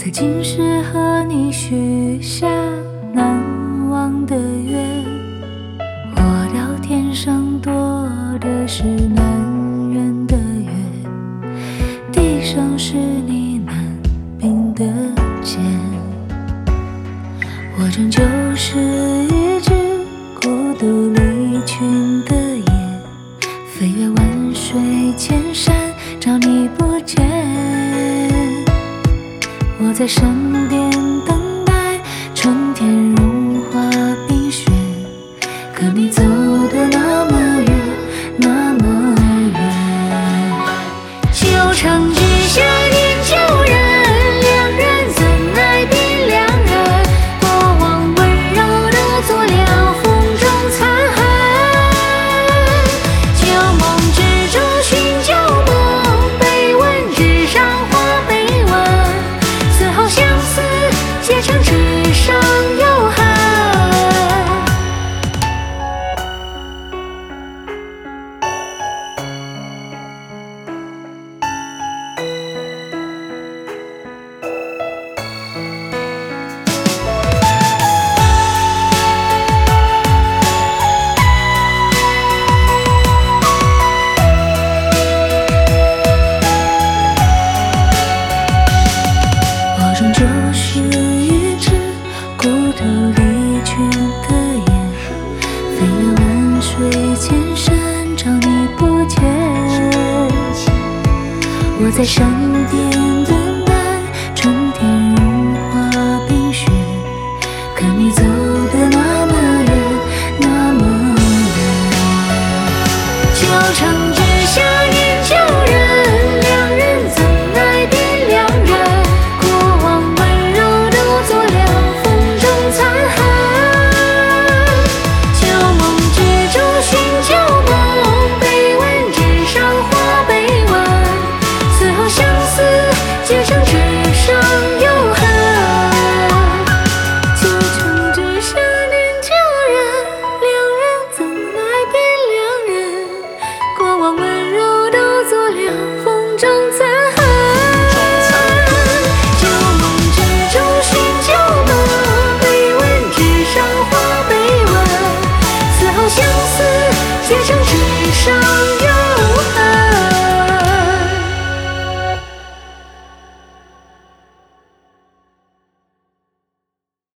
可竟是和你许下难忘的愿。我聊天上多的是难圆的月，地上是你难并的肩。我终究是一只孤独离群的雁，飞越万水千山找你不见。我在山巅等待春天融化冰雪，可你走得那么远，那么远。旧城之下念旧人，两人怎奈比两人？过往温柔的做了风中残痕。旧梦之中寻旧梦，碑文之上画碑文，丝毫相思结成纸上有痕。我终究是一只孤独离群的雁，飞越万水千山找你不见。我在山巅